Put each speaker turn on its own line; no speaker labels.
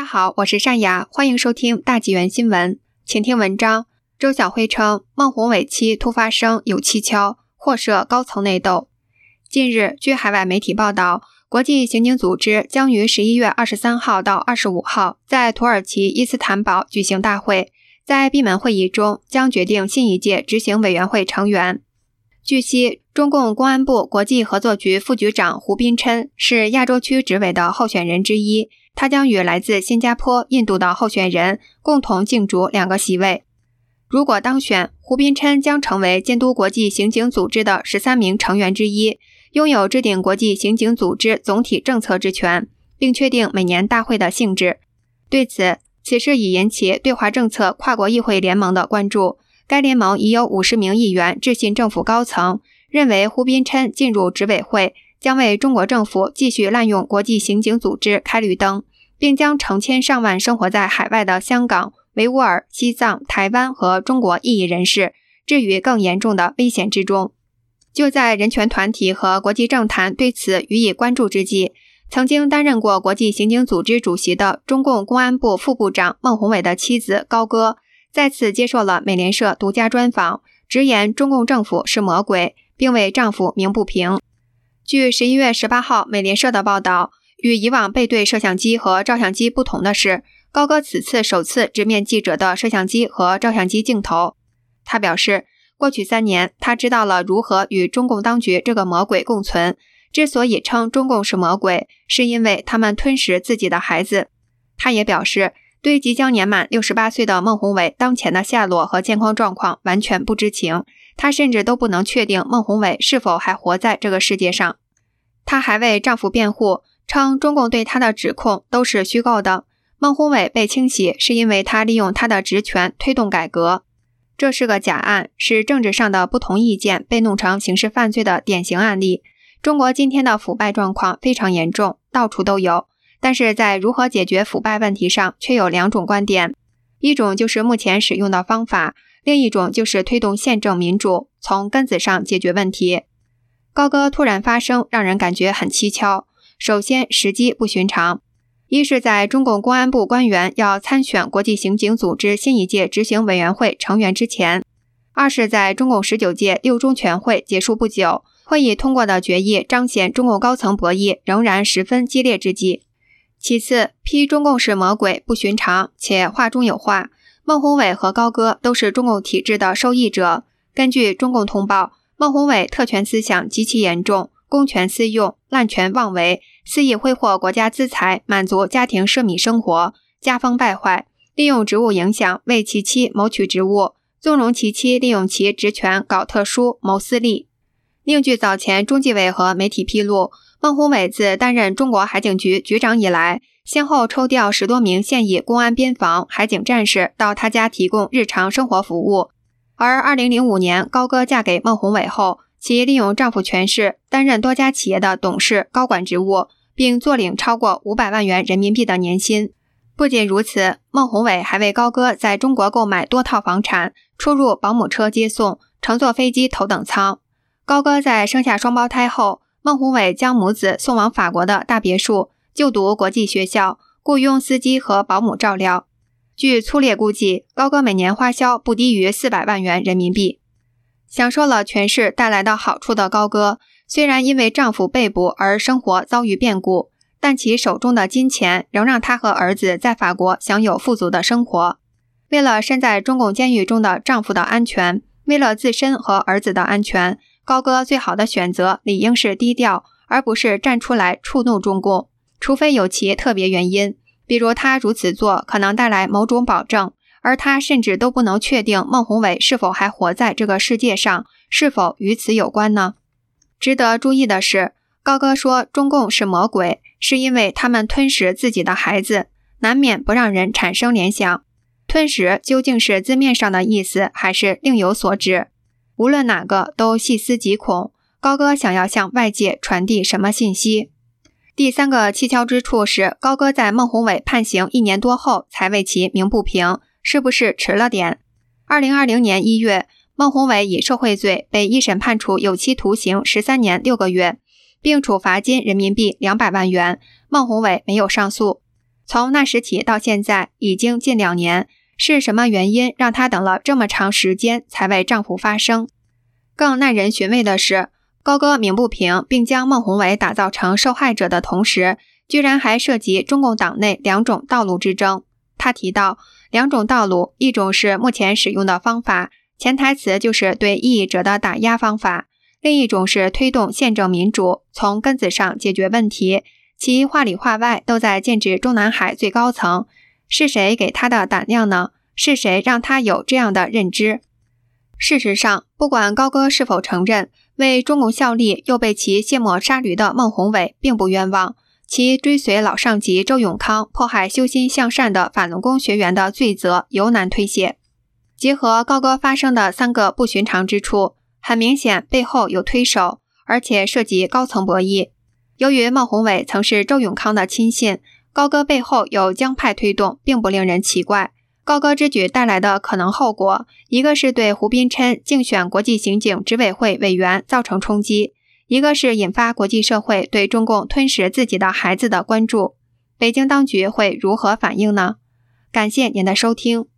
好，我是善雅，欢迎收听大纪元新闻。请听文章。周晓辉称，孟宏伟妻突发生有蹊跷，或涉高层内斗。近日，据海外媒体报道，国际刑警组织将于11月23号到25号在土耳其伊斯坦堡举行大会，在闭门会议中将决定新一届执行委员会成员。据悉，中共公安部国际合作局副局长胡斌琛是亚洲区执委的候选人之一，他将与来自新加坡、印度的候选人共同竞逐2个席位。如果当选，胡斌琛将成为监督国际刑警组织的13名成员之一，拥有制定国际刑警组织总体政策之权，并确定每年大会的性质。对此，此事已引起对华政策跨国议会联盟的关注。该联盟已有50名议员致信政府高层，认为胡斌琛进入执委会将为中国政府继续滥用国际刑警组织开绿灯，并将成千上万生活在海外的香港、维吾尔、西藏、台湾和中国异议人士置于更严重的危险之中。就在人权团体和国际政坛对此予以关注之际，曾经担任过国际刑警组织主席的中共公安部副部长孟宏伟的妻子高歌再次接受了美联社独家专访，直言中共政府是魔鬼，并为丈夫鸣不平。据11月18号美联社的报道，与以往背对摄像机和照相机不同的是，高歌此次首次直面记者的摄像机和照相机镜头。他表示，过去3年，他知道了如何与中共当局这个魔鬼共存。之所以称中共是魔鬼，是因为他们吞食自己的孩子。他也表示，对即将年满68岁的孟宏伟当前的下落和健康状况完全不知情，他甚至都不能确定孟宏伟是否还活在这个世界上。她还为丈夫辩护，称中共对她的指控都是虚构的。孟宏伟被清洗是因为他利用他的职权推动改革。这是个假案，是政治上的不同意见被弄成刑事犯罪的典型案例。中国今天的腐败状况非常严重，到处都有。但是在如何解决腐败问题上却有2种观点，一种就是目前使用的方法，另一种就是推动宪政民主，从根子上解决问题。高歌突然发声让人感觉很蹊跷。首先，时机不寻常，一是在中共公安部官员要参选国际刑警组织新一届执行委员会成员之前，二是在中共19届六中全会结束不久，会议通过的决议彰显中共高层博弈仍然十分激烈之际。其次，批中共是魔鬼不寻常，且话中有话。孟宏伟和高歌都是中共体制的受益者。根据中共通报，孟宏伟特权思想极其严重，公权私用，滥权妄为，肆意挥霍国家资财，满足家庭奢靡生活，家风败坏，利用职务影响为其妻谋取职务，纵容其妻利用其职权搞特殊谋私利。另据早前中纪委和媒体披露，孟宏伟自担任中国海警局局长以来，先后抽调10多名现役公安边防海警战士到他家提供日常生活服务。而2005年高歌嫁给孟宏伟后，其利用丈夫权势担任多家企业的董事高管职务，并坐领超过500万元人民币的年薪。不仅如此，孟宏伟还为高歌在中国购买多套房产，出入保姆车接送，乘坐飞机头等舱。高歌在生下双胞胎后，孟宏伟将母子送往法国的大别墅就读国际学校，雇佣司机和保姆照料。据粗略估计，高歌每年花销不低于400万元人民币。享受了权势带来的好处的高歌，虽然因为丈夫被捕而生活遭遇变故，但其手中的金钱仍让她和儿子在法国享有富足的生活。为了身在中共监狱中的丈夫的安全，为了自身和儿子的安全，高歌最好的选择理应是低调，而不是站出来触怒中共，除非有其特别原因，比如他如此做可能带来某种保证，而他甚至都不能确定孟宏伟是否还活在这个世界上，是否与此有关呢？值得注意的是，高歌说中共是魔鬼，是因为他们吞食自己的孩子，难免不让人产生联想。吞食究竟是字面上的意思，还是另有所指？无论哪个都细思极恐，高歌想要向外界传递什么信息？第3个蹊跷之处是，高歌在孟宏伟判刑1年多后才为其鸣不平，是不是迟了点？2020年1月，孟宏伟以受贿罪被一审判处有期徒刑13年6个月，并处罚金人民币200万元，孟宏伟没有上诉。 从那时起到现在已经近2年，是什么原因让她等了这么长时间才为丈夫发声？更耐人寻味的是，高歌鸣不平并将孟宏伟打造成受害者的同时，居然还涉及中共党内2种道路之争。他提到2种道路，一种是目前使用的方法，潜台词就是对异议者的打压方法；另一种是推动宪政民主，从根子上解决问题，其话里话外都在剑指中南海最高层。是谁给他的胆量呢？是谁让他有这样的认知？事实上，不管高歌是否承认，为中共效力又被其卸磨杀驴的孟宏伟并不冤枉，其追随老上级周永康迫害修心向善的法轮功学员的罪责尤难推卸。结合高歌发生的3个不寻常之处，很明显背后有推手，而且涉及高层博弈。由于孟宏伟曾是周永康的亲信，高歌背后有江派推动并不令人奇怪。高歌之举带来的可能后果，一个是对胡斌琛竞选国际刑警执委会委员造成冲击，一个是引发国际社会对中共吞食自己的孩子的关注。北京当局会如何反应呢？感谢您的收听。